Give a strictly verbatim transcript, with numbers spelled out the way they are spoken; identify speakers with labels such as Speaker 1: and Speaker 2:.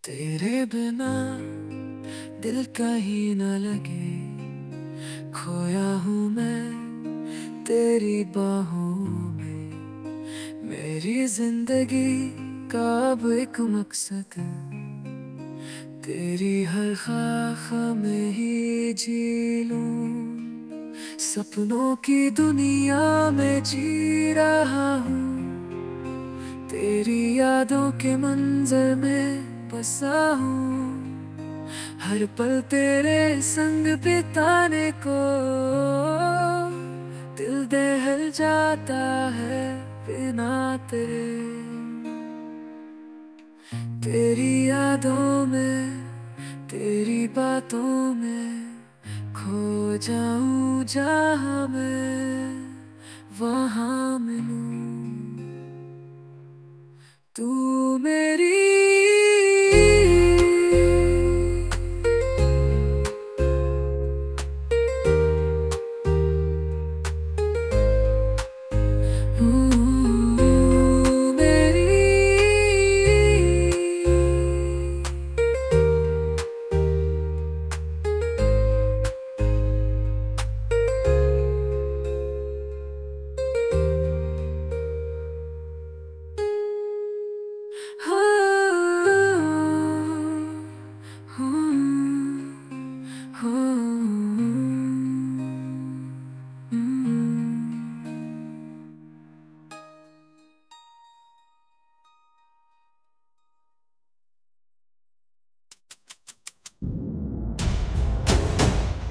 Speaker 1: तेरे बिना दिल कहीं न लगे, खोया हूँ मैं तेरी बाहों में। मेरी जिंदगी का अब एक मकसद, तेरी हर ख्वाह में ही जी लूं। सपनों की दुनिया में जी रहा हूँ, तेरी यादों के मंजर में बसा हूँ। हर पल तेरे संग बिताने को दिल दहल जाता है बिना तेरे। तेरी यादों में, तेरी बातों में खो जाऊं जहां मैं वहां मिलूं। तू मेरी